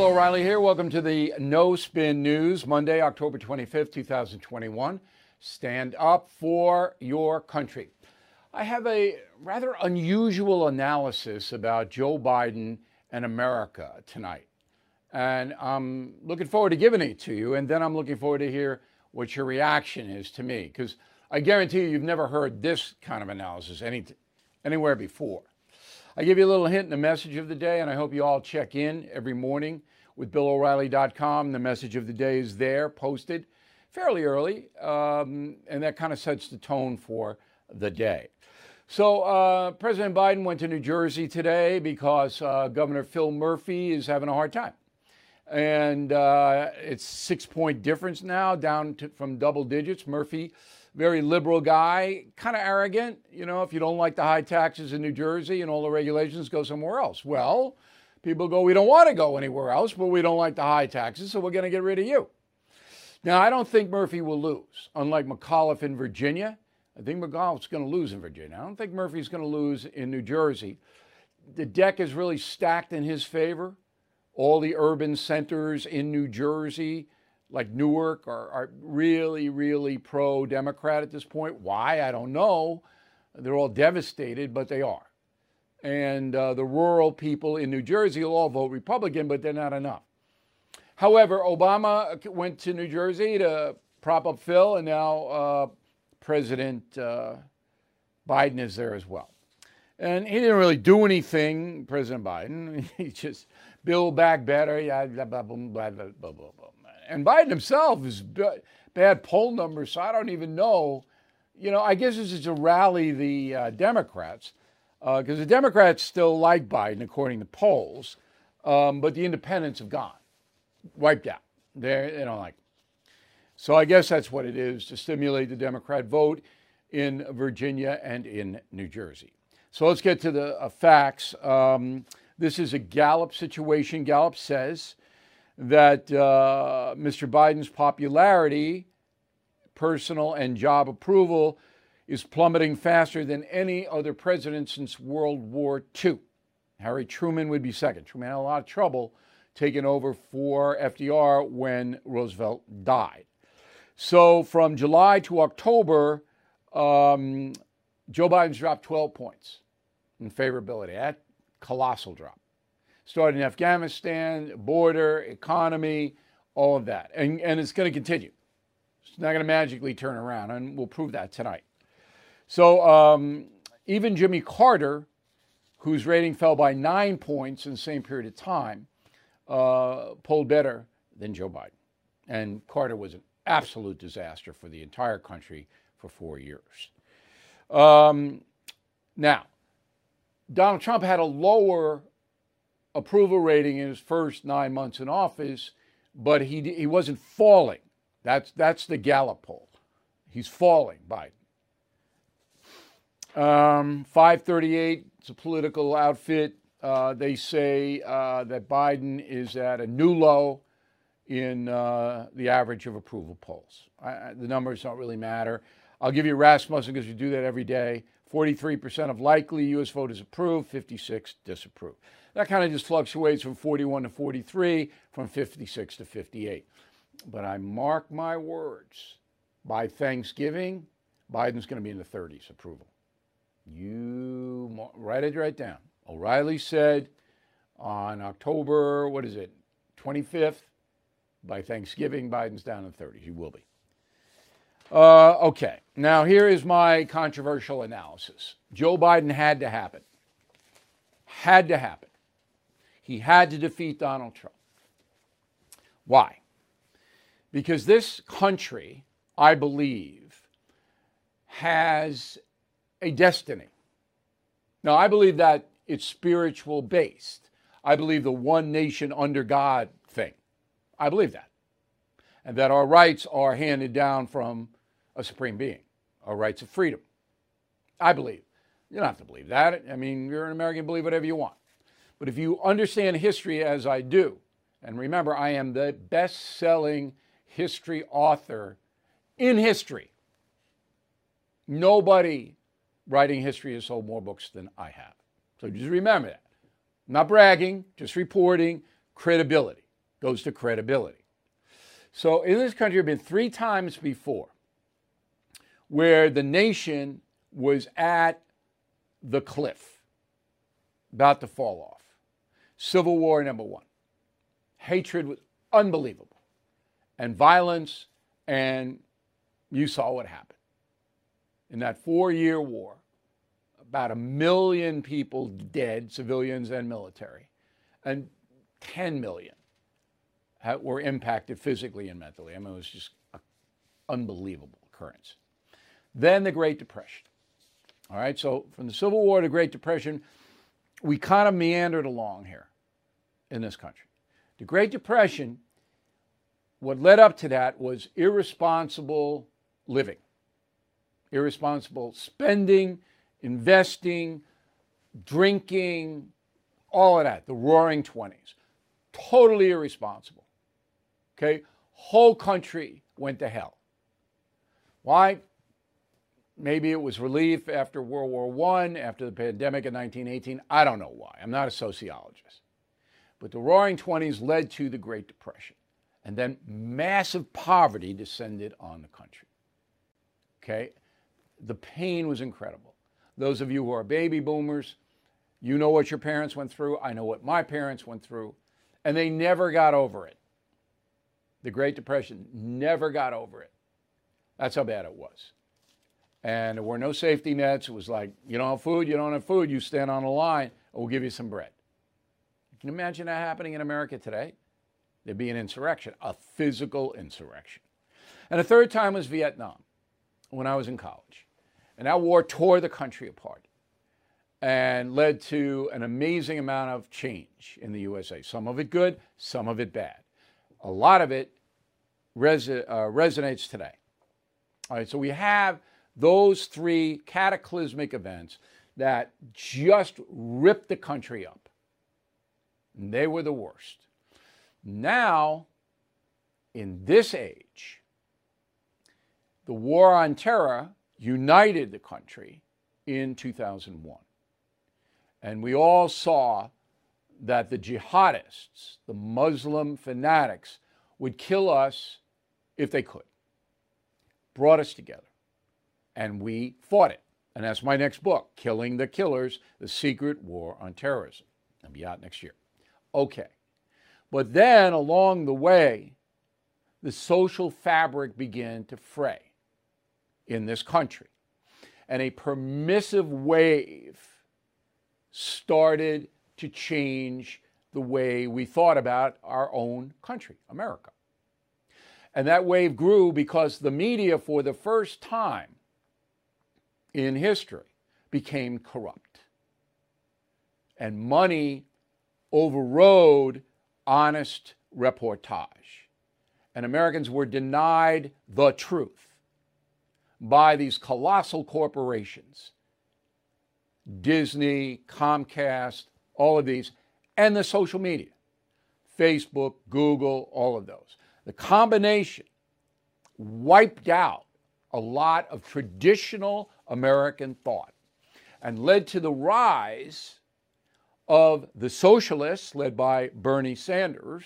Bill O'Reilly here. Welcome to the No Spin News, Monday, October 25th, 2021. Stand up for your country. I have a rather unusual analysis about Joe Biden and America tonight. And I'm looking forward to giving it to you. And then I'm looking forward to hear what your reaction is to me. Because I guarantee you've never heard this kind of analysis anywhere before. I give you a little hint in the message of the day, and I hope you all check in every morning with BillO'Reilly.com. The message of the day is there, posted fairly early, and that kind of sets the tone for the day. So President Biden went to New Jersey today because Governor Phil Murphy is having a hard time. And it's 6-point difference now, down from double digits. Murphy, very liberal guy, kind of arrogant. You know, if you don't like the high taxes in New Jersey and all the regulations, go somewhere else. Well, people go, we don't want to go anywhere else, but we don't like the high taxes, so we're going to get rid of you. Now, I don't think Murphy will lose. Unlike McAuliffe in Virginia, I think McAuliffe's going to lose in Virginia. I don't think Murphy's going to lose in New Jersey. The deck is really stacked in his favor. All the urban centers in New Jersey, like Newark, are really, really pro-Democrat at this point. Why? I don't know. They're all devastated, but they are. And the rural people in New Jersey will all vote Republican, but they're not enough. However, Obama went to New Jersey to prop up Phil, and now President Biden is there as well. And he didn't really do anything, President Biden. He just build back better, blah, blah, blah, blah, blah, blah, blah. And Biden himself is bad poll numbers, so I don't even know. You know, I guess this is to rally the Democrats, because the Democrats still like Biden, according to polls, but the independents have gone, wiped out. They don't like him. So I guess that's what it is, to stimulate the Democrat vote in Virginia and in New Jersey. So let's get to the facts. This is a Gallup situation. Gallup says that Mr. Biden's popularity, personal and job approval, is plummeting faster than any other president since World War II. Harry Truman would be second. Truman had a lot of trouble taking over for FDR when Roosevelt died. So from July to October, Joe Biden's dropped 12 points in favorability. That colossal drop. Started in Afghanistan, border, economy, all of that. And it's going to continue. It's not going to magically turn around, and we'll prove that tonight. So even Jimmy Carter, whose rating fell by 9 points in the same period of time, polled better than Joe Biden. And Carter was an absolute disaster for the entire country for 4 years. Now, Donald Trump had a lower approval rating in his first 9 months in office, but he wasn't falling. That's the Gallup poll. He's falling, Biden. 538, it's a political outfit. They say that Biden is at a new low in the average of approval polls. The numbers don't really matter. I'll give you Rasmussen because you do that every day. 43% of likely U.S. voters approve, 56 disapprove. That kind of just fluctuates from 41 to 43, from 56 to 58. But I mark my words, by Thanksgiving, Biden's going to be in the 30s approval. You write it right down. O'Reilly said on October, 25th, by Thanksgiving, Biden's down in the 30s. You will be. Okay, now here is my controversial analysis. Joe Biden had to happen. Had to happen. He had to defeat Donald Trump. Why? Because this country, I believe, has a destiny. Now, I believe that it's spiritual based. I believe the one nation under God thing. I believe that. And that our rights are handed down from a supreme being, our rights of freedom. I believe. You don't have to believe that. I mean, you're an American, believe whatever you want. But if you understand history as I do, and remember, I am the best-selling history author in history. Nobody writing history has sold more books than I have. So just remember that. I'm not bragging, just reporting credibility. goes to credibility. So in this country, there have been 3 times before where the nation was at the cliff, about to fall off. Civil War, number 1. Hatred was unbelievable. And violence, and you saw what happened. In that 4-year war, about 1 million people dead, civilians and military, and 10 million were impacted physically and mentally. I mean, it was just an unbelievable occurrence. Then the Great Depression. All right, so from the Civil War to Great Depression, we kind of meandered along here in this country. The Great Depression, what led up to that was irresponsible living, irresponsible spending, investing, drinking, all of that, the Roaring 20s. Totally irresponsible. Okay? Whole country went to hell. Why? Maybe it was relief after World War I, after the pandemic in 1918. I don't know why. I'm not a sociologist. But the Roaring 20s led to the Great Depression. And then massive poverty descended on the country. Okay? The pain was incredible. Those of you who are baby boomers, you know what your parents went through. I know what my parents went through. And they never got over it. The Great Depression never got over it. That's how bad it was. And there were no safety nets. It was like, you don't have food, you don't have food, you stand on a line, and we'll give you some bread. Can you imagine that happening in America today? There'd be an insurrection, a physical insurrection. And the third time was Vietnam, when I was in college. And that war tore the country apart and led to an amazing amount of change in the USA. Some of it good, some of it bad. A lot of it resonates today. All right, so we have those 3 cataclysmic events that just ripped the country up. And they were the worst. Now, in this age, the war on terror united the country in 2001. And we all saw that the jihadists, the Muslim fanatics, would kill us if they could. Brought us together. And we fought it. And that's my next book, Killing the Killers, The Secret War on Terrorism. It'll be out next year. Okay. But then along the way, the social fabric began to fray in this country. And a permissive wave started to change the way we thought about our own country, America. And that wave grew because the media, for the first time in history, became corrupt. And money overrode honest reportage. And Americans were denied the truth by these colossal corporations, Disney, Comcast, all of these, and the social media, Facebook, Google, all of those. The combination wiped out a lot of traditional American thought and led to the rise of the socialists, led by Bernie Sanders,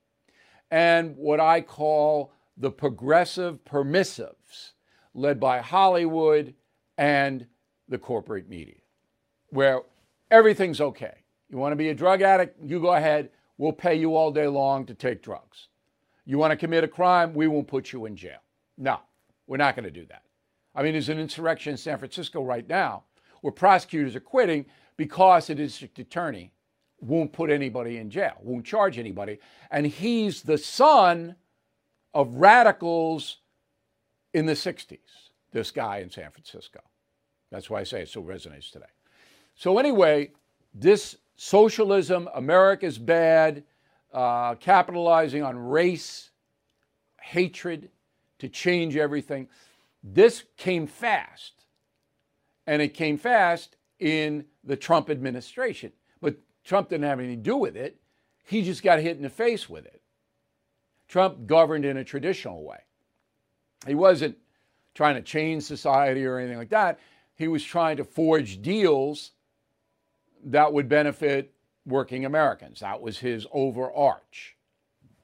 and what I call the progressive permissives, led by Hollywood and the corporate media, where everything's okay. You want to be a drug addict? You go ahead. We'll pay you all day long to take drugs. You want to commit a crime? We won't put you in jail. No, we're not going to do that. I mean, there's an insurrection in San Francisco right now where prosecutors are quitting because the district attorney won't put anybody in jail, won't charge anybody. And he's the son of radicals in the 60s, this guy in San Francisco. That's why I say it so resonates today. So anyway, this socialism, America's bad, capitalizing on race, hatred to change everything, this came fast. And it came fast in the Trump administration. But Trump didn't have anything to do with it. He just got hit in the face with it. Trump governed in a traditional way. He wasn't trying to change society or anything like that. He was trying to forge deals that would benefit working Americans. That was his overarch.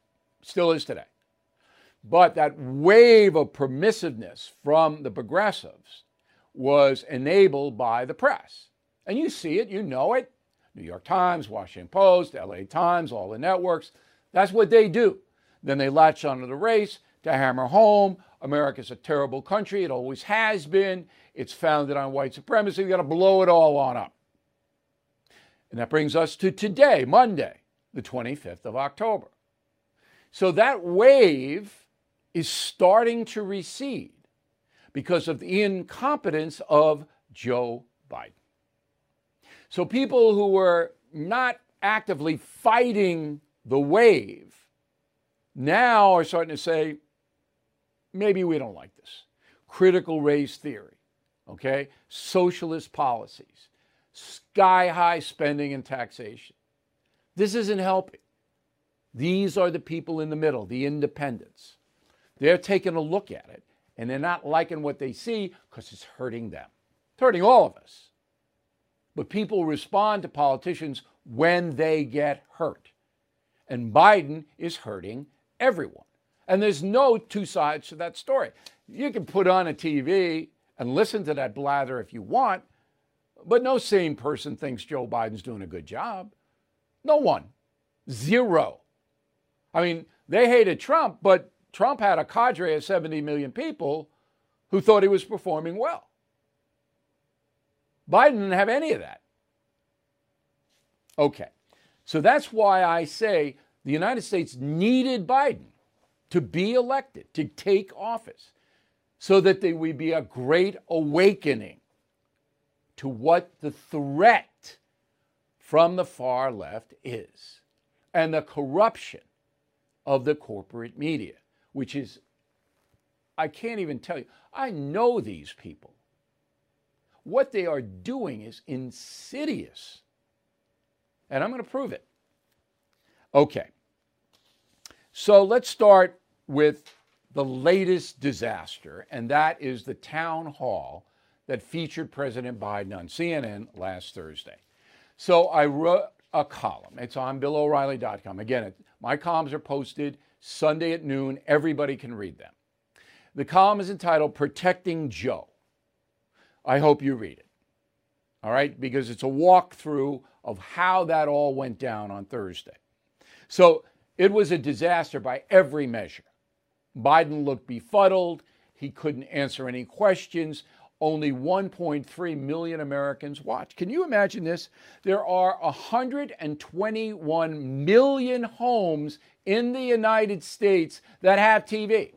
Still is today. But that wave of permissiveness from the progressives was enabled by the press. And you see it, you know it. New York Times, Washington Post, LA Times, all the networks. That's what they do. Then they latch onto the race to hammer home America's a terrible country. It always has been. It's founded on white supremacy. We've got to blow it all on up. And that brings us to today, Monday, the 25th of October. So that wave is starting to recede because of the incompetence of Joe Biden. So people who were not actively fighting the wave now are starting to say, maybe we don't like this. Critical race theory, okay? Socialist policies, sky-high spending and taxation. This isn't helping. These are the people in the middle, the independents. They're taking a look at it, and they're not liking what they see because it's hurting them. It's hurting all of us. But people respond to politicians when they get hurt. And Biden is hurting everyone. And there's no two sides to that story. You can put on a TV and listen to that blather if you want, but no sane person thinks Joe Biden's doing a good job. No one. Zero. I mean, they hated Trump, but Trump had a cadre of 70 million people who thought he was performing well. Biden didn't have any of that. Okay, so that's why I say the United States needed Biden to be elected, to take office, so that there would be a great awakening to what the threat from the far left is and the corruption of the corporate media, which is, I can't even tell you. I know these people. What they are doing is insidious. And I'm going to prove it. Okay. So let's start with the latest disaster, and that is the town hall that featured President Biden on CNN last Thursday. So I wrote a column. It's on BillO'Reilly.com. Again, my columns are posted Sunday at noon. Everybody can read them. The column is entitled Protecting Joe. I hope you read it. All right? Because it's a walkthrough of how that all went down on Thursday. So it was a disaster by every measure. Biden looked befuddled. He couldn't answer any questions. Only 1.3 million Americans watched. Can you imagine this? There are 121 million homes in the United States that have TV.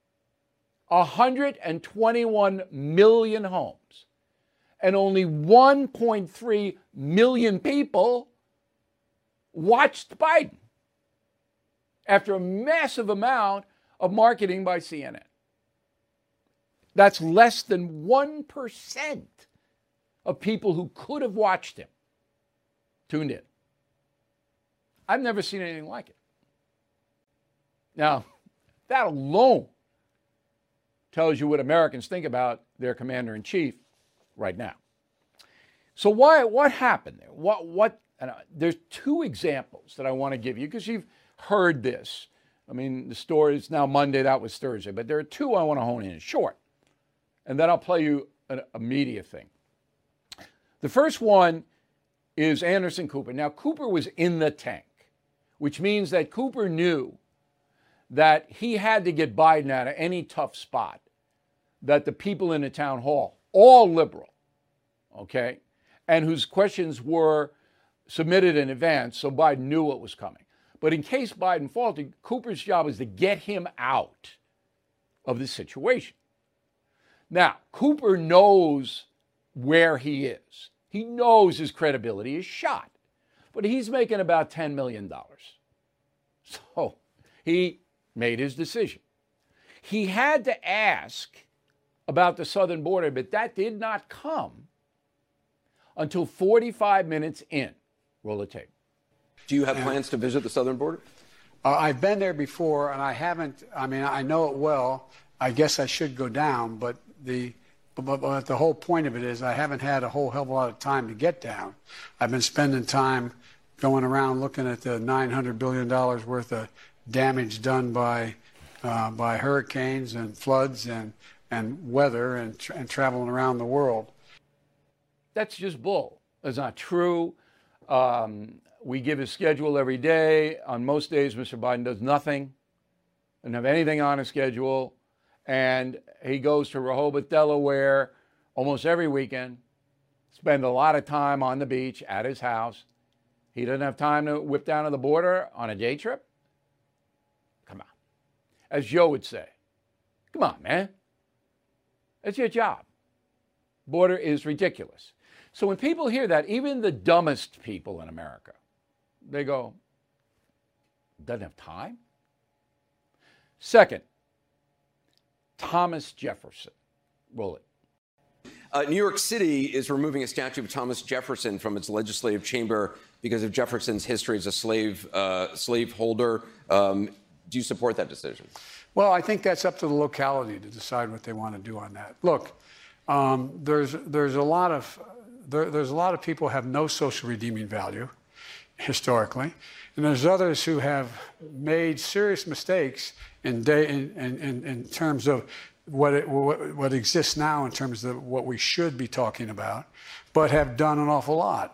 121 million homes. And only 1.3 million people watched Biden after a massive amount of marketing by CNN. That's less than 1% of people who could have watched him tuned in. I've never seen anything like it. Now, that alone tells you what Americans think about their commander-in-chief right now. So what happened there? There's two examples that I want to give you because you've heard this. I mean, the story is now Monday, that was Thursday, but there are two I want to hone in short. And then I'll play you a media thing. The first one is Anderson Cooper. Now, Cooper was in the tank, which means that Cooper knew that he had to get Biden out of any tough spot, that the people in the town hall, all liberal, okay, and whose questions were submitted in advance, so Biden knew what was coming. But in case Biden faltered, Cooper's job was to get him out of the situation. Now, Cooper knows where he is. He knows his credibility is shot, but he's making about $10 million. So he made his decision. He had to ask about the southern border, but that did not come until 45 minutes in. Roll the tape. Do you have plans to visit the southern border? I've been there before, and I haven't. I mean, I know it well. I guess I should go down, but the whole point of it is I haven't had a whole hell of a lot of time to get down. I've been spending time going around looking at the $900 billion worth of damage done by hurricanes and floods and weather and traveling around the world. That's just bull. That's not true. We give his schedule every day. On most days, Mr. Biden does nothing, doesn't have anything on his schedule. And he goes to Rehoboth, Delaware almost every weekend, spend a lot of time on the beach at his house. He doesn't have time to whip down to the border on a day trip. Come on. As Joe would say, come on, man. It's your job. Border is ridiculous. So when people hear that, even the dumbest people in America, they go, doesn't have time? Second, Thomas Jefferson. Roll it. New York City is removing a statue of Thomas Jefferson from its legislative chamber because of Jefferson's history as a slaveholder. Do you support that decision? Well, I think that's up to the locality to decide what they want to do on that. Look, there's a lot of people who have no social redeeming value historically, and there's others who have made serious mistakes in terms of what exists now in terms of what we should be talking about, but have done an awful lot.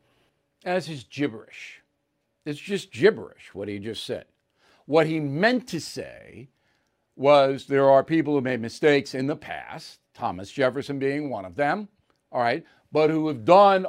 As is gibberish. It's just gibberish, what he just said. What he meant to say was there are people who made mistakes in the past, Thomas Jefferson being one of them, all right, but who have done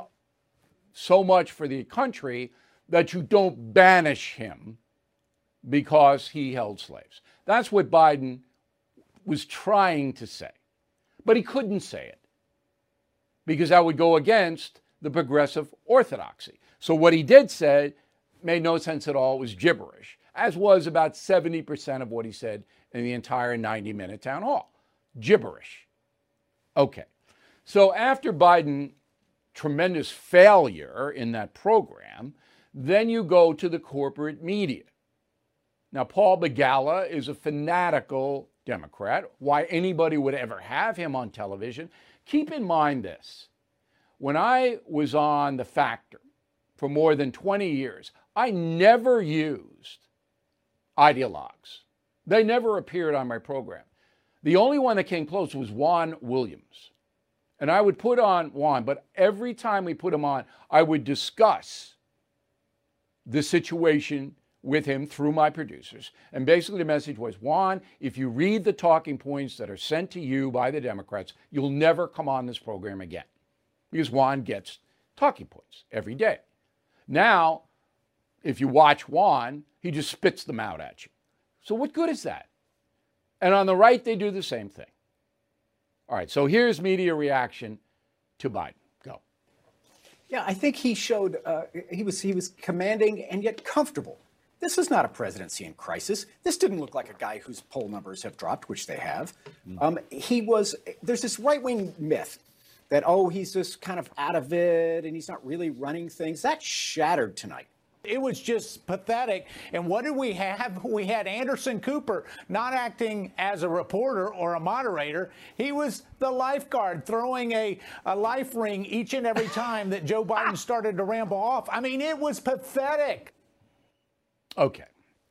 so much for the country that you don't banish him because he held slaves. That's what Biden was trying to say. But he couldn't say it because that would go against the progressive orthodoxy. So what he did say made no sense at all. It was gibberish, as was about 70% of what he said in the entire 90-minute town hall. Gibberish. Okay. So after Biden's tremendous failure in that program, then you go to the corporate media. Now, Paul Begala is a fanatical Democrat. Why anybody would ever have him on television? Keep in mind this. When I was on The Factor for more than 20 years, I never used ideologues. They never appeared on my program. The only one that came close was Juan Williams. And I would put on Juan, but every time we put him on, I would discuss the situation with him through my producers. And basically the message was, Juan, if you read the talking points that are sent to you by the Democrats, you'll never come on this program again. Because Juan gets talking points every day. Now, if you watch Juan, he just spits them out at you. So what good is that? And on the right, they do the same thing. All right, so here's media reaction to Biden. Go. Yeah, I think he showed he was commanding and yet comfortable. This is not a presidency in crisis. This didn't look like a guy whose poll numbers have dropped, which they have. There's this right-wing myth that, oh, he's just kind of out of it and he's not really running things. That's shattered tonight. It was just pathetic. And what did we have? We had Anderson Cooper not acting as a reporter or a moderator. He was the lifeguard throwing a life ring each and every time that Joe Biden started to ramble off. I mean, it was pathetic. Okay.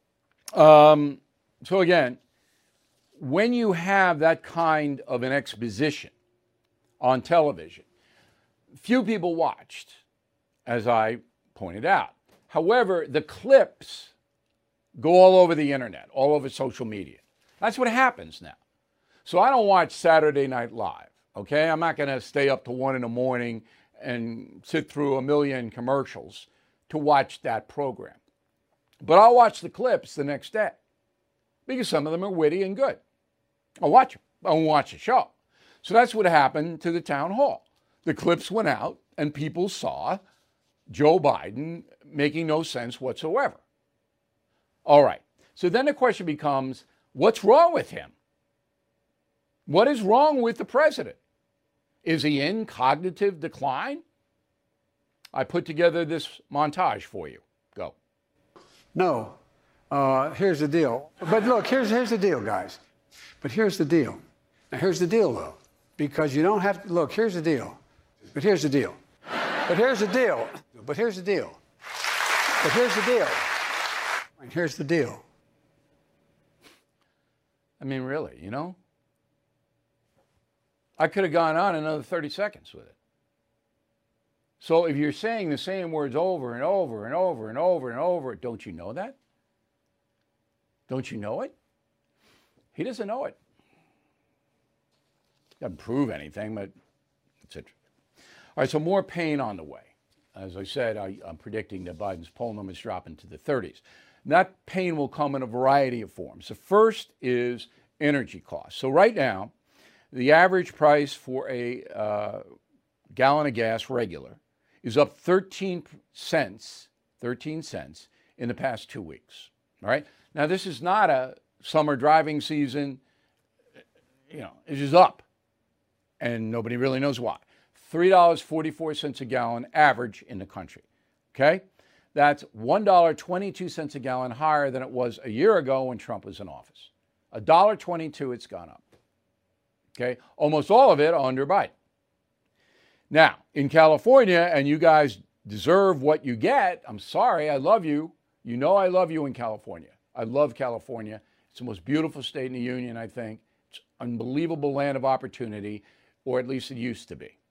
So again, when you have that kind of an exposition on television, few people watched, as I pointed out. However, the clips go all over the internet, all over social media. That's what happens now. So I don't watch Saturday Night Live, okay? I'm not going to stay up to 1 in the morning and sit through a million commercials to watch that program. But I'll watch the clips the next day because some of them are witty and good. I'll watch them. I won't watch the show. So that's what happened to the town hall. The clips went out and people saw Joe Biden making no sense whatsoever. All right. So then the question becomes, what's wrong with him? What is wrong with the president? Is he in cognitive decline? I put together this montage for you. Go. No. Here's the deal. But look, here's the deal, guys. But here's the deal. Now, here's the deal, though. Because you don't have to, look, here's the deal. But here's the deal. But here's the deal. But here's the deal. But here's the deal. And here's the deal. I mean, really, you know? I could have gone on another 30 seconds with it. So if you're saying the same words over and over and over and over and over, don't you know that? Don't you know it? He doesn't know it. Doesn't prove anything, but it's interesting. All right, so more pain on the way. As I said, I'm predicting that Biden's poll numbers drop into the 30s. And that pain will come in a variety of forms. The first is energy costs. So right now, the average price for a gallon of gas regular is up 13 cents in the past 2 weeks. All right. Now, this is not a summer driving season. You know, it's just up. And nobody really knows why. $3.44 a gallon average in the country. Okay. That's $1.22 a gallon higher than it was a year ago when Trump was in office. $1.22, it's gone up. Okay. Almost all of it under Biden. Now, in California, and you guys deserve what you get, I'm sorry, I love you. You know I love you in California. I love California. It's the most beautiful state in the union, I think. It's an unbelievable land of opportunity, or at least it used to be.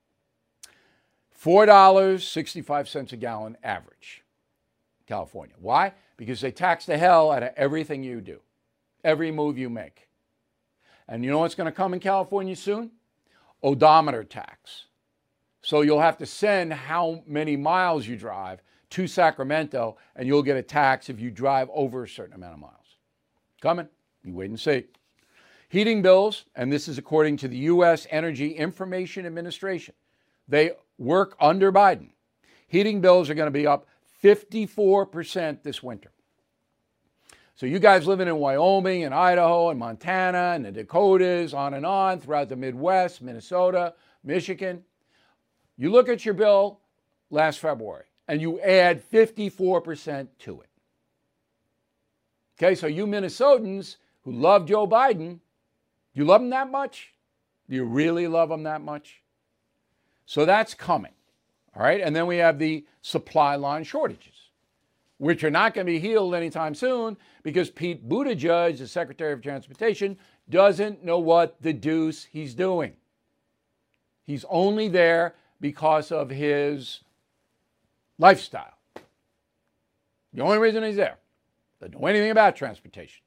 $4.65 a gallon average, California. Why? Because they tax the hell out of everything you do, every move you make. And you know what's going to come in California soon? Odometer tax. So you'll have to send how many miles you drive to Sacramento, and you'll get a tax if you drive over a certain amount of miles. Coming. You wait and see. Heating bills, and this is according to the U.S. Energy Information Administration. They work under Biden. Heating bills are going to be up 54% this winter. So you guys living in Wyoming and Idaho and Montana and the Dakotas, on throughout the Midwest, Minnesota, Michigan, you look at your bill last February and you add 54% to it. Okay, so you Minnesotans who love Joe Biden, you love him that much? Do you really love him that much? So that's coming. All right, and then we have the supply line shortages, which are not going to be healed anytime soon because Pete Buttigieg, the Secretary of Transportation, doesn't know what the deuce he's doing. He's only there because of his lifestyle. The only reason he's there. Doesn't know anything about transportation.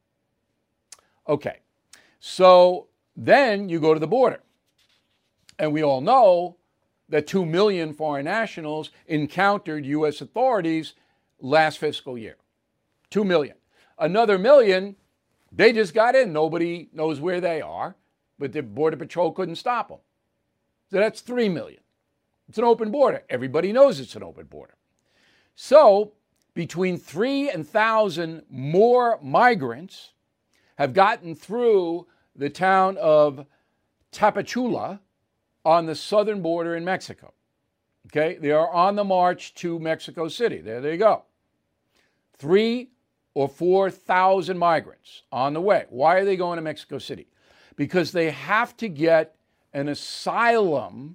Okay, so then you go to the border. And we all know that 2 million foreign nationals encountered U.S. authorities last fiscal year. 2 million. Another million, they just got in. Nobody knows where they are, but the Border Patrol couldn't stop them. So that's 3 million. It's an open border. Everybody knows it's an open border. So between 3,000 and 1,000 more migrants have gotten through the town of Tapachula on the southern border in Mexico. Okay, they are on the march to Mexico City. There they go. 3,000 or 4,000 migrants on the way. Why are they going to Mexico City? Because they have to get an asylum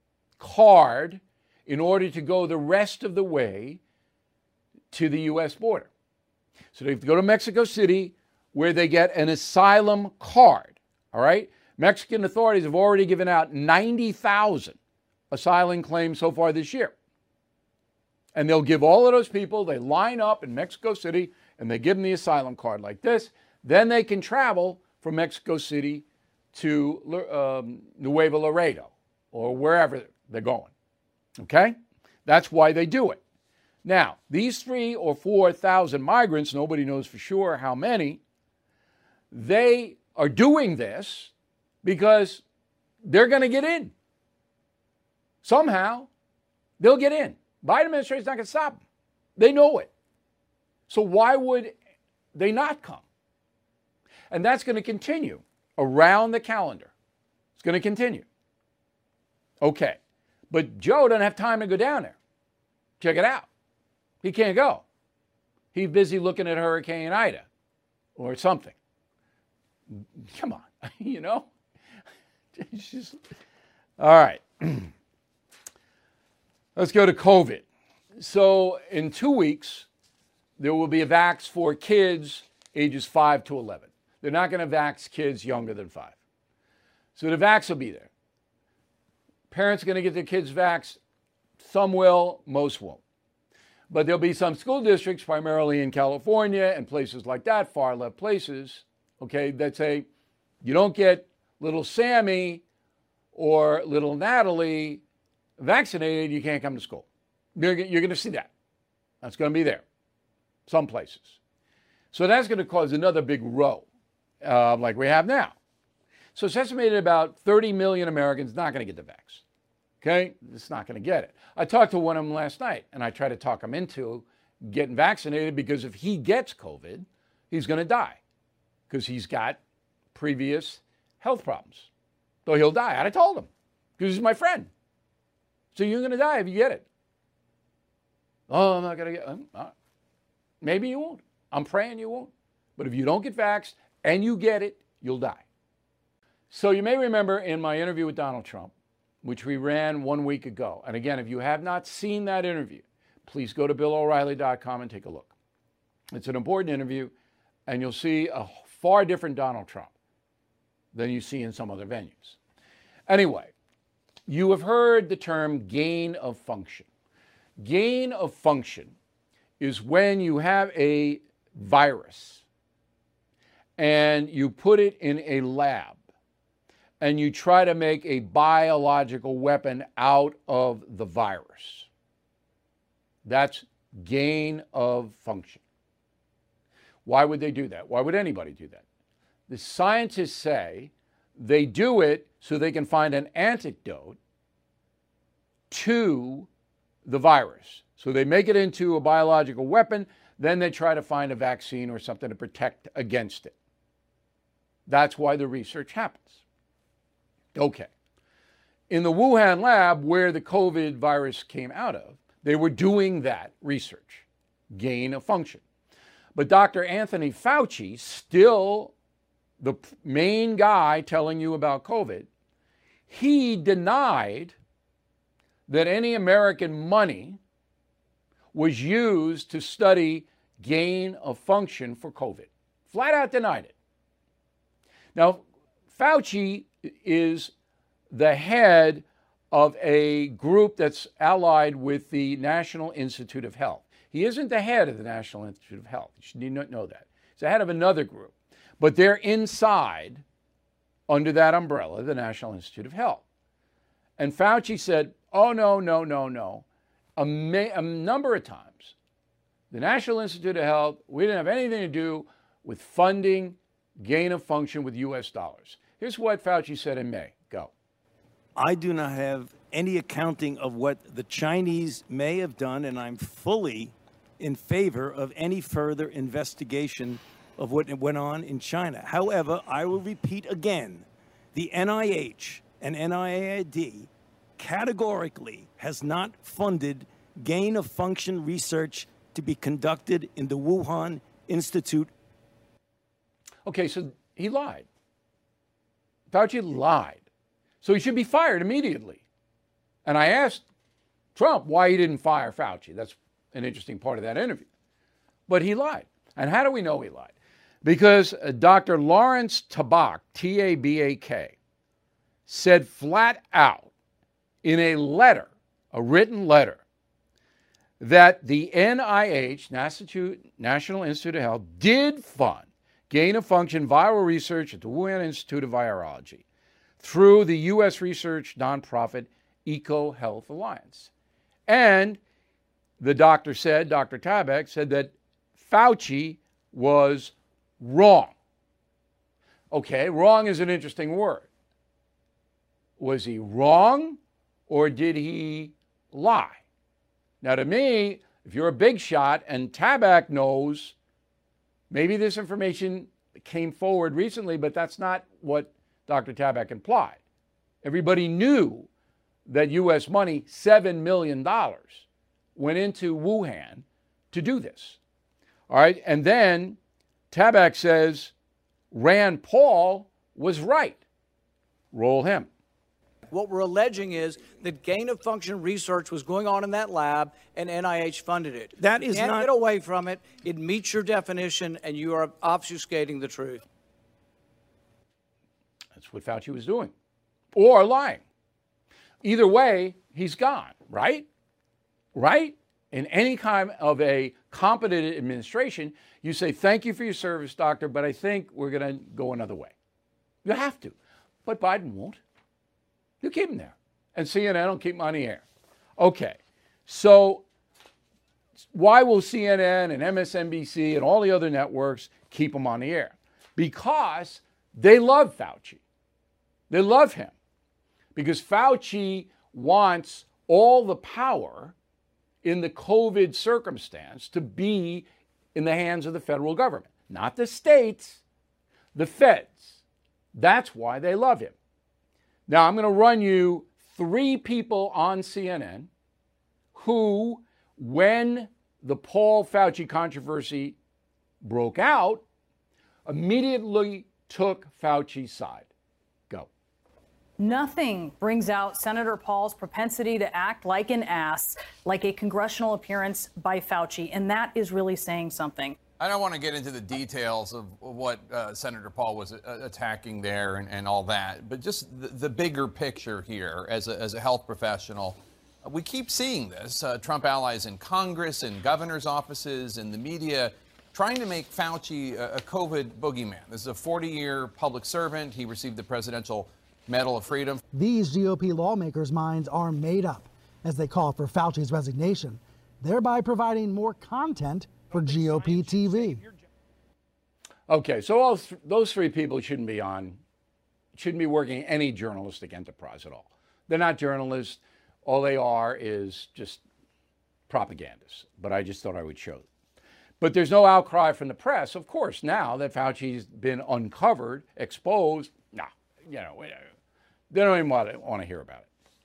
card in order to go the rest of the way to the U.S. border. So they have to go to Mexico City where they get an asylum card, all right? Mexican authorities have already given out 90,000 asylum claims so far this year. And they'll give all of those people, they line up in Mexico City and they give them the asylum card like this. Then they can travel from Mexico City to Nuevo Laredo or wherever they're going. Okay? That's why they do it. Now, these 3,000 or 4,000 migrants, nobody knows for sure how many, they are doing this because they're going to get in. Somehow, they'll get in. Biden administration is not going to stop them. They know it. So why would they not come? And that's going to continue around the calendar. It's going to continue. Okay. But Joe doesn't have time to go down there. Check it out. He can't go. He's busy looking at Hurricane Ida or something. Come on, you know? Just, all right. Let's go to COVID. So in 2 weeks, there will be a vax for kids ages 5 to 11. they're not going to vax kids younger than 5. So the vax will be there. Parents are going to get their kids vaxxed. Some will, most won't. But there'll be some school districts, primarily in California and places like that, far left places, okay, that say you don't get little Sammy or little Natalie vaccinated, you can't come to school. You're going to see that. That's going to be there, some places. So that's going to cause another big row like we have now. So it's estimated about 30 million Americans not going to get the vax. Okay? It's not going to get it. I talked to one of them last night, and I tried to talk him into getting vaccinated because if he gets COVID, he's going to die because he's got previous health problems. So he'll die. And I told him because he's my friend. So you're going to die if you get it. Oh, I'm not going to get it. Maybe you won't. I'm praying you won't. But if you don't get vaxxed and you get it, you'll die. So you may remember in my interview with Donald Trump, which we ran 1 week ago. And again, if you have not seen that interview, please go to BillO'Reilly.com and take a look. It's an important interview, and you'll see a far different Donald Trump than you see in some other venues. Anyway, you have heard the term gain of function. Gain of function is when you have a virus and you put it in a lab and you try to make a biological weapon out of the virus. That's gain of function. Why would they do that? Why would anybody do that? The scientists say they do it so they can find an antidote to the virus. So they make it into a biological weapon, then they try to find a vaccine or something to protect against it. That's why the research happens. Okay. In the Wuhan lab where the COVID virus came out of, they were doing that research, gain of function. But Dr. Anthony Fauci, still the main guy telling you about COVID, he denied that any American money was used to study gain of function for COVID. Flat out denied it. Now, Fauci is the head of a group that's allied with the National Institute of Health. He isn't the head of the National Institute of Health. You should not know that. He's the head of another group. But they're inside, under that umbrella, the National Institute of Health. And Fauci said, oh, no. A number of times, the National Institute of Health, we didn't have anything to do with funding gain of function with U.S. dollars. Here's what Fauci said in May. Go. I do not have any accounting of what the Chinese may have done, and I'm fully in favor of any further investigation of what went on in China. However, I will repeat again, the NIH and NIAID categorically has not funded gain of function research to be conducted in the Wuhan Institute. Okay, so he lied. Fauci lied. So he should be fired immediately. And I asked Trump why he didn't fire Fauci. That's an interesting part of that interview. But he lied. And how do we know he lied? Because Dr. Lawrence Tabak, T-A-B-A-K, said flat out in a letter, a written letter, that the NIH, National Institute of Health, did fund gain of function viral research at the Wuhan Institute of Virology through the U.S. research nonprofit EcoHealth Alliance. And the doctor said, Dr. Tabak said that Fauci was wrong. Okay, wrong is an interesting word. Was he wrong or did he lie? Now, to me, if you're a big shot and Tabak knows, maybe this information came forward recently, but that's not what Dr. Tabak implied. Everybody knew that U.S. money, $7 million, went into Wuhan to do this. All right, and then Tabak says Rand Paul was right. Roll him. What we're alleging is that gain of function research was going on in that lab and NIH funded it. That is you can't not... get away from it. It meets your definition and you are obfuscating the truth. That's what Fauci was doing. Or lying. Either way, he's gone, right? Right? In any kind of a competent administration, you say, thank you for your service, doctor, but I think we're going to go another way. You have to. But Biden won't. You keep him there. And CNN will keep him on the air. Okay. So why will CNN and MSNBC and all the other networks keep him on the air? Because they love Fauci. They love him. Because Fauci wants all the power in the COVID circumstance to be in the hands of the federal government, not the states, the feds. That's why they love him. Now, I'm going to run you 3 people on CNN who, when the Paul Fauci controversy broke out, immediately took Fauci's side. Go. Nothing brings out Senator Paul's propensity to act like an ass, like a congressional appearance by Fauci, and that is really saying something. I don't want to get into the details of what Senator Paul was attacking there and all that, but just the bigger picture here as a health professional. We keep seeing this, Trump allies in Congress, in governors' offices, in the media, trying to make Fauci a COVID boogeyman. This is a 40-year public servant. He received the Presidential Medal of Freedom. These GOP lawmakers' minds are made up as they call for Fauci's resignation, thereby providing more content for GOP TV. Okay, so those 3 people shouldn't be working any journalistic enterprise at all. They're not journalists. All they are is just propagandists. But I just thought I would show them. But there's no outcry from the press, of course, now that Fauci's been uncovered, exposed. No, they don't even want to hear about it.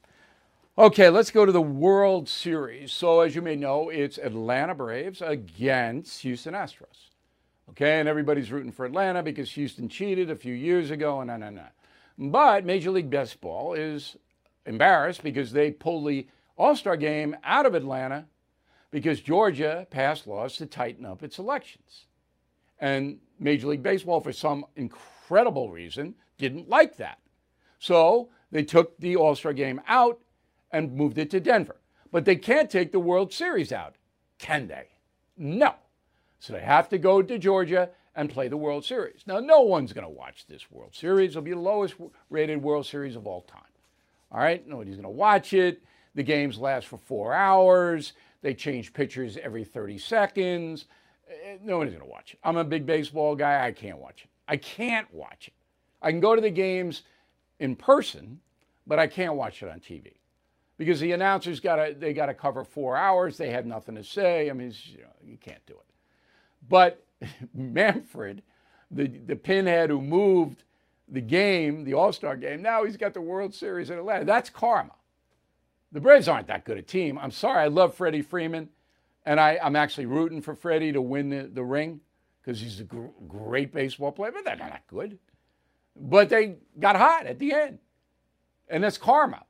Okay, let's go to the World Series. So as you may know, it's Atlanta Braves against Houston Astros. Okay, and everybody's rooting for Atlanta because Houston cheated a few years ago and. But Major League Baseball is embarrassed because they pulled the All-Star game out of Atlanta because Georgia passed laws to tighten up its elections. And Major League Baseball, for some incredible reason, didn't like that. So they took the All-Star game out and moved it to Denver. But they can't take the World Series out, can they? No. So they have to go to Georgia and play the World Series. Now, no one's going to watch this World Series. It'll be the lowest rated World Series of all time. All right? Nobody's going to watch it. The games last for 4 hours. They change pitchers every 30 seconds. Nobody's going to watch it. I'm a big baseball guy. I can't watch it. I can't watch it. I can go to the games in person, but I can't watch it on TV. Because the announcers got to cover 4 hours. They have nothing to say. I mean, you can't do it. But Manfred, the pinhead who moved the game, the All-Star game, now he's got the World Series in Atlanta. That's karma. The Braves aren't that good a team. I'm sorry. I love Freddie Freeman, and I'm actually rooting for Freddie to win the ring because he's a great baseball player, but they're not good. But they got hot at the end, and that's karma.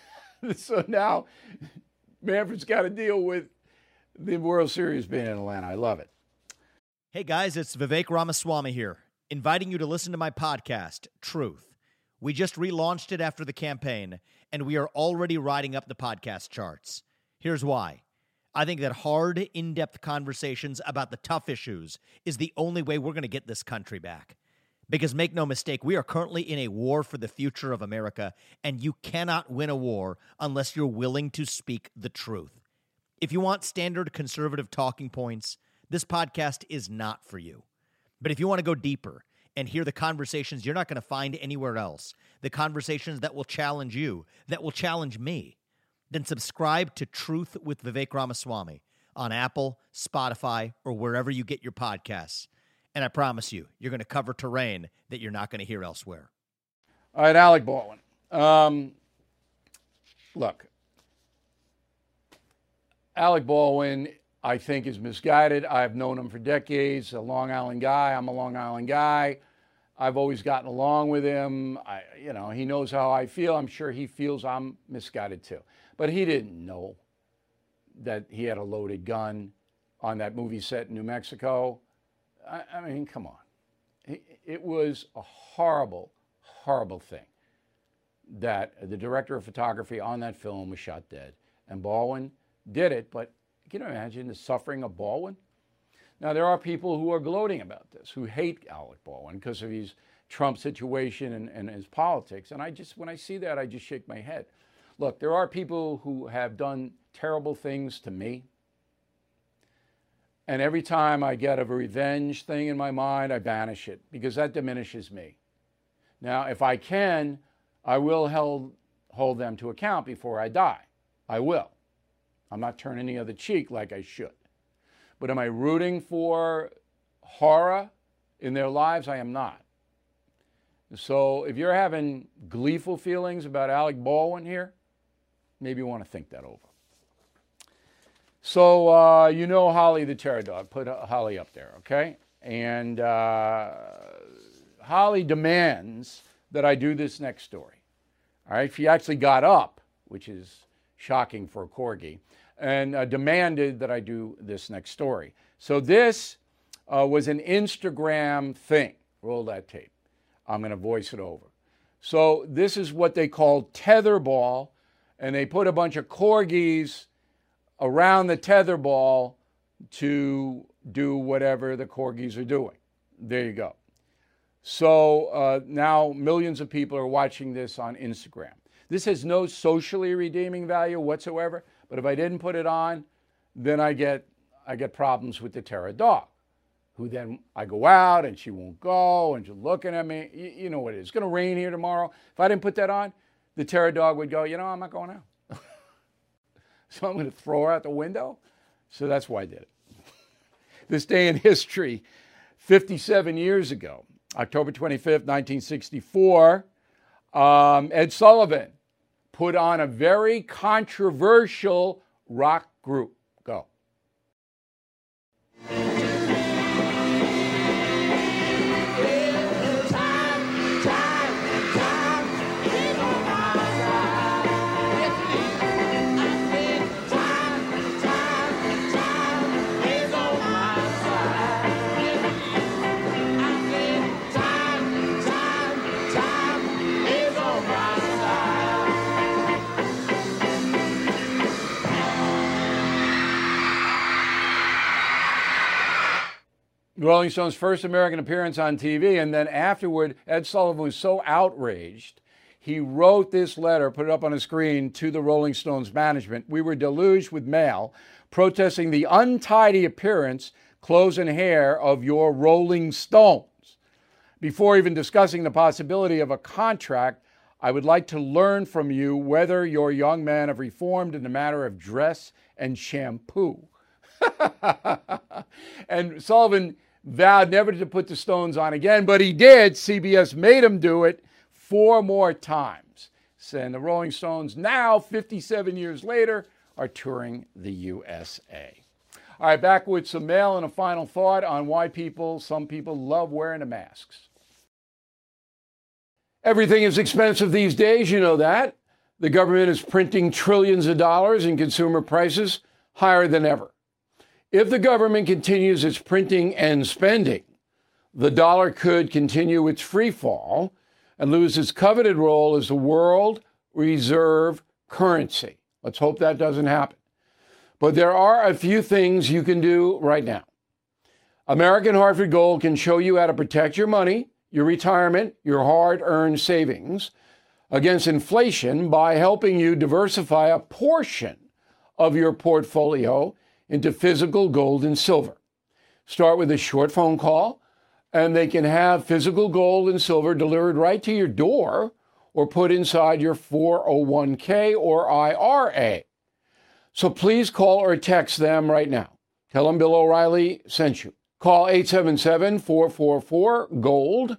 So now Manfred's got to deal with the World Series being in Atlanta. I love it. Hey guys, it's Vivek Ramaswamy here, inviting you to listen to my podcast, Truth. We just relaunched it after the campaign, and we are already riding up the podcast charts. Here's why. I think that hard, in-depth conversations about the tough issues is the only way we're going to get this country back. Because make no mistake, we are currently in a war for the future of America, and you cannot win a war unless you're willing to speak the truth. If you want standard conservative talking points, this podcast is not for you. But if you want to go deeper and hear the conversations you're not going to find anywhere else, the conversations that will challenge you, that will challenge me, then subscribe to Truth with Vivek Ramaswamy on Apple, Spotify, or wherever you get your podcasts. And I promise you, you're going to cover terrain that you're not going to hear elsewhere. All right, Alec Baldwin. Look, Alec Baldwin, I think, is misguided. I've known him for decades, a Long Island guy. I'm a Long Island guy. I've always gotten along with him. He knows how I feel. I'm sure he feels I'm misguided too. But he didn't know that he had a loaded gun on that movie set in New Mexico. I mean, come on. It was a horrible, horrible thing that the director of photography on that film was shot dead. And Baldwin did it, but can you imagine the suffering of Baldwin? Now, there are people who are gloating about this, who hate Alec Baldwin because of his Trump situation and his politics. And when I see that, I just shake my head. Look, there are people who have done terrible things to me. And every time I get a revenge thing in my mind, I banish it because that diminishes me. Now, if I can, I will hold them to account before I die. I will. I'm not turning the other cheek like I should. But am I rooting for horror in their lives? I am not. So if you're having gleeful feelings about Alec Baldwin here, maybe you want to think that over. So you know Holly the Terror Dog. Put Holly up there, okay? And Holly demands that I do this next story. All right? She actually got up, which is shocking for a corgi, and demanded that I do this next story. So this was an Instagram thing. Roll that tape. I'm going to voice it over. So this is what they call tetherball, and they put a bunch of corgis around the tetherball to do whatever the corgis are doing. There you go. So now millions of people are watching this on Instagram. This has no socially redeeming value whatsoever, but if I didn't put it on, then I get problems with the Terror Dog, who then I go out and she won't go and she's looking at me. You know what it is. It's going to rain here tomorrow. If I didn't put that on, the Terror Dog would go, I'm not going out. So I'm going to throw her out the window. So that's why I did it. This day in history, 57 years ago, October 25th, 1964, Ed Sullivan put on a very controversial rock group. Go. Rolling Stone's first American appearance on TV, and then afterward, Ed Sullivan was so outraged, he wrote this letter, put it up on a screen, to the Rolling Stones management. We were deluged with mail protesting the untidy appearance, clothes, and hair of your Rolling Stones. Before even discussing the possibility of a contract, I would like to learn from you whether your young men have reformed in the matter of dress and shampoo. And Sullivan vowed never to put the Stones on again, but he did. CBS made him do it 4 more times. And the Rolling Stones now, 57 years later, are touring the USA. All right, back with some mail and a final thought on why some people love wearing the masks. Everything is expensive these days, you know that. The government is printing trillions of dollars and consumer prices higher than ever. If the government continues its printing and spending, the dollar could continue its free fall and lose its coveted role as the world reserve currency. Let's hope that doesn't happen. But there are a few things you can do right now. American Hartford Gold can show you how to protect your money, your retirement, your hard-earned savings against inflation by helping you diversify a portion of your portfolio into physical gold and silver. Start with a short phone call, and they can have physical gold and silver delivered right to your door or put inside your 401k or IRA. So please call or text them right now. Tell them Bill O'Reilly sent you. Call 877-444-GOLD,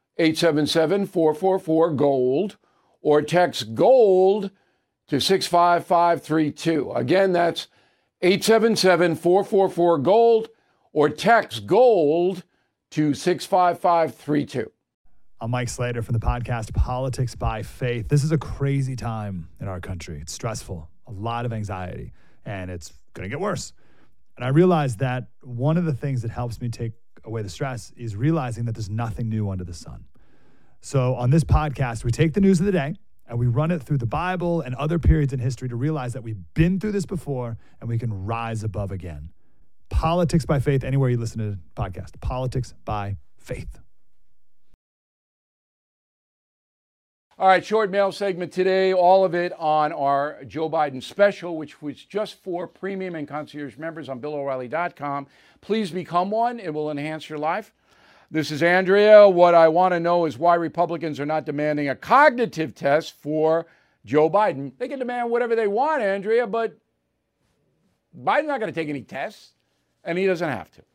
877-444-GOLD, or text GOLD to 65532. Again, that's 877-444-GOLD, or text GOLD to 65532. I'm Mike Slater from the podcast Politics by Faith. This is a crazy time in our country. It's stressful, a lot of anxiety, and it's going to get worse. And I realized that one of the things that helps me take away the stress is realizing that there's nothing new under the sun. So on this podcast, we take the news of the day and we run it through the Bible and other periods in history to realize that we've been through this before and we can rise above again. Politics by Faith, anywhere you listen to the podcast. Politics by Faith. All right, short mail segment today, all of it on our Joe Biden special, which was just for premium and concierge members on BillO'Reilly.com. Please become one. It will enhance your life. This is Andrea. What I want to know is why Republicans are not demanding a cognitive test for Joe Biden. They can demand whatever they want, Andrea, but Biden's not going to take any tests, and he doesn't have to.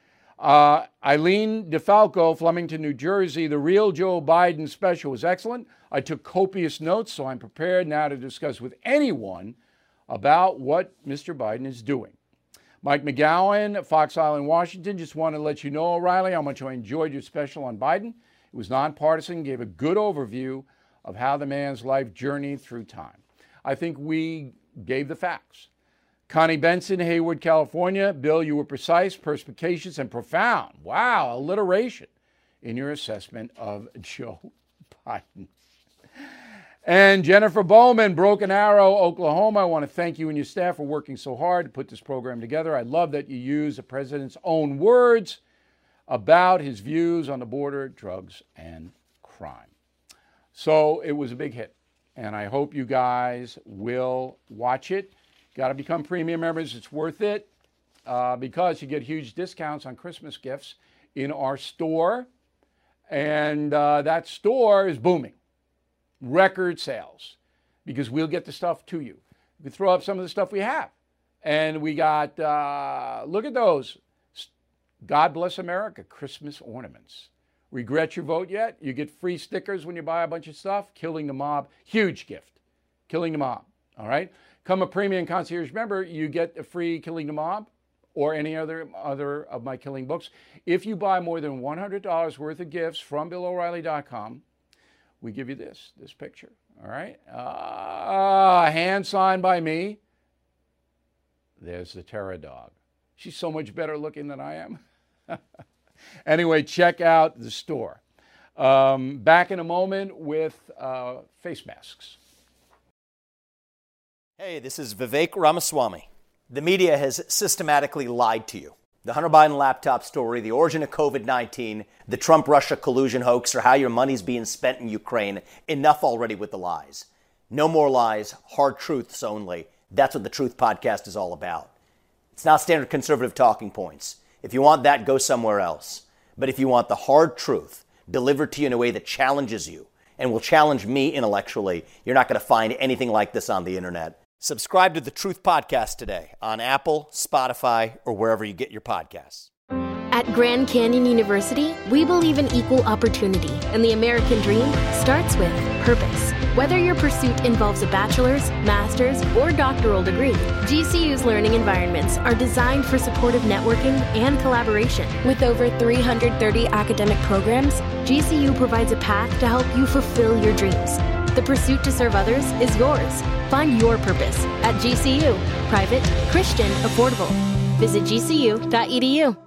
Eileen DeFalco, Flemington, New Jersey. The Real Joe Biden special was excellent. I took copious notes, so I'm prepared now to discuss with anyone about what Mr. Biden is doing. Mike McGowan, Fox Island, Washington. Just want to let you know, O'Reilly, how much I enjoyed your special on Biden. It was nonpartisan, gave a good overview of how the man's life journeyed through time. I think we gave the facts. Connie Benson, Hayward, California. Bill, you were precise, perspicacious, and profound. Wow, alliteration in your assessment of Joe Biden. And Jennifer Bowman, Broken Arrow, Oklahoma. I want to thank you and your staff for working so hard to put this program together. I love that you use the president's own words about his views on the border, drugs, and crime. So it was a big hit, and I hope you guys will watch it. Got to become premium members. It's worth it because you get huge discounts on Christmas gifts in our store, and that store is booming. Record sales, because we'll get the stuff to you. We throw up some of the stuff we have. And we got, look at those. God Bless America Christmas ornaments. Regret your vote yet? You get free stickers when you buy a bunch of stuff. Killing the Mob, huge gift. Killing the Mob, all right? Come a premium concierge member, you get a free Killing the Mob or any other of my killing books. If you buy more than $100 worth of gifts from BillO'Reilly.com, we give you this picture, all right? Hand signed by me. There's the Terra dog. She's so much better looking than I am. Anyway, check out the store. Back in a moment with face masks. Hey, this is Vivek Ramaswamy. The media has systematically lied to you. The Hunter Biden laptop story, the origin of COVID-19, the Trump-Russia collusion hoax, or how your money's being spent in Ukraine. Enough already with the lies. No more lies, hard truths only. That's what the Truth Podcast is all about. It's not standard conservative talking points. If you want that, go somewhere else. But if you want the hard truth delivered to you in a way that challenges you and will challenge me intellectually, you're not going to find anything like this on the internet. Subscribe to the Truth Podcast today on Apple, Spotify, or wherever you get your podcasts. At Grand Canyon University, we believe in equal opportunity, and the American dream starts with purpose. Whether your pursuit involves a bachelor's, master's, or doctoral degree, GCU's learning environments are designed for supportive networking and collaboration. With over 330 academic programs, GCU provides a path to help you fulfill your dreams. The pursuit to serve others is yours. Find your purpose at GCU. Private, Christian, affordable. Visit gcu.edu.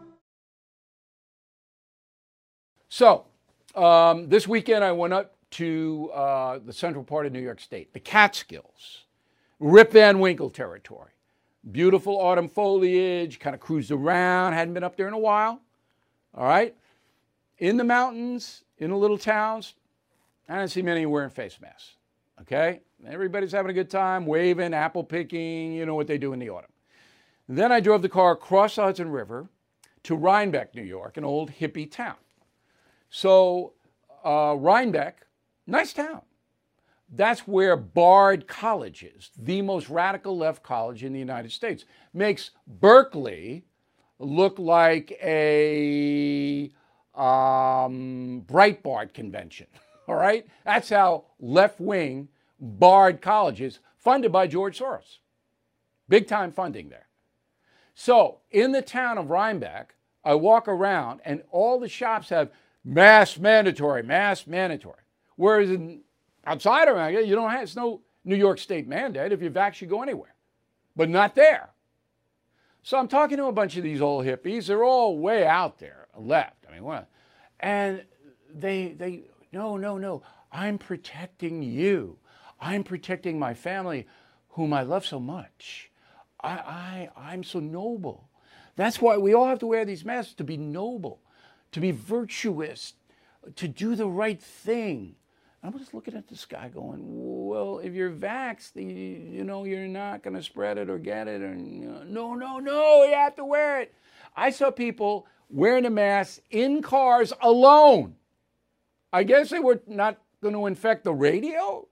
So, this weekend I went up to the central part of New York State, the Catskills, Rip Van Winkle territory. Beautiful autumn foliage, kind of cruised around, hadn't been up there in a while. All right? In the mountains, in the little towns, I didn't see many wearing face masks. Okay? Everybody's having a good time, waving, apple picking, you know what they do in the autumn. And then I drove the car across the Hudson River to Rhinebeck, New York, an old hippie town. So Rhinebeck, nice town. That's where Bard College is, the most radical left college in the United States. Makes Berkeley look like a Breitbart convention, all right? That's how left-wing Bard College is, funded by George Soros. Big-time funding there. So in the town of Rhinebeck, I walk around, and all the shops have mask mandatory. Whereas outside of America, you don't have, it's no New York State mandate. If you vax, you go anywhere. But not there. So I'm talking to a bunch of these old hippies. They're all way out there, left. I mean, what? And they No, no, no. I'm protecting you. I'm protecting my family, whom I love so much. I'm so noble. That's why we all have to wear these masks, to be noble, to be virtuous, to do the right thing. I'm just looking at this guy going, well, if you're vaxxed, you know, you're not going to spread it or get it. Or, no, no, no, you have to wear it. I saw people wearing a mask in cars alone. I guess they were not going to infect the radio.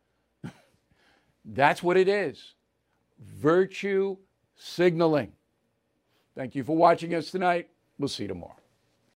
That's what it is. Virtue signaling. Thank you for watching us tonight. We'll see you tomorrow.